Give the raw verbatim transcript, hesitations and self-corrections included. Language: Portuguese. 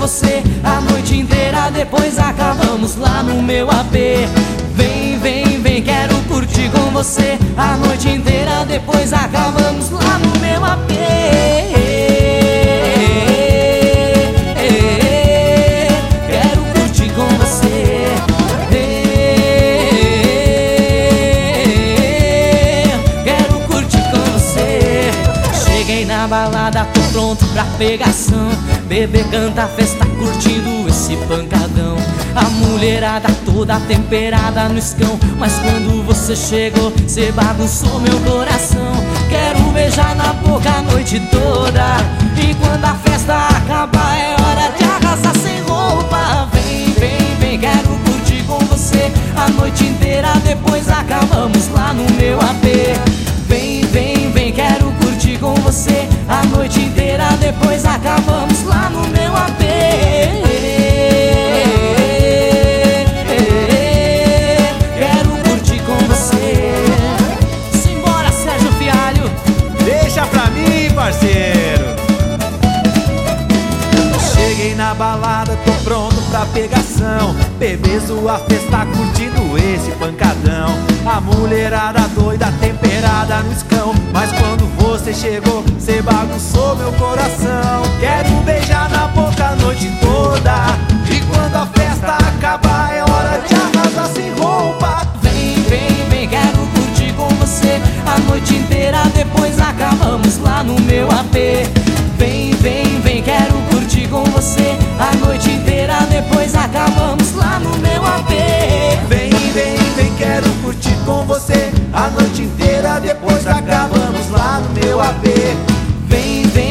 você a noite inteira, depois acabamos lá no meu A P. Vem, vem, vem, quero curtir com você a noite inteira, depois acabamos lá no meu A P. Quero curtir com você. Quero curtir com você. Cheguei na balada, tô pronto pra pegação. Bebê canta, festa, curtindo esse pancadão. A mulherada toda temperada no escão, mas quando você chegou, cê bagunçou meu coração. Quero beijar na boca a noite toda, e quando a festa acabar é hora de arrasar sem roupa. Vem, vem, vem, quero curtir com você a noite inteira, depois acabamos lá no meu A P. Vem, vem, vem, quero curtir com você a noite inteira, depois acabamos lá no meu A P. Quero curtir com você. Simbora, Sérgio Fialho. Deixa pra mim, parceiro. Cheguei na balada, tô pronto pra pegação. Bebê, sua festa, curtindo esse pancadão. A mulherada doida, temperada no escão, mas quando você chegou, cê bagunçou meu coração. Quero beijar na boca a noite toda, e quando a festa acabar é hora de arrasar sem roupa. Vem, vem, vem, quero curtir com você a noite inteira, depois acabamos lá no meu A P. Vem, vem, vem, quero curtir com você a noite inteira, depois acabamos lá no meu A P. Vem, vem, vem, quero curtir com você a noite inteira, depois acabamos lá no meu A P. Vem, vem,